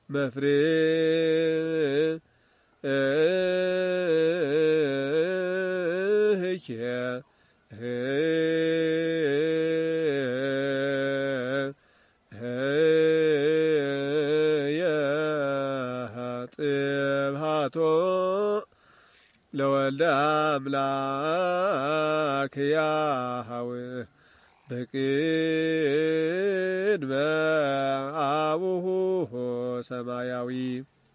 መፍሬህየ ጥብሃቶ ለወልደ አምላክ ያሃውህ በቅድመ አቡሁ ሰማያዊ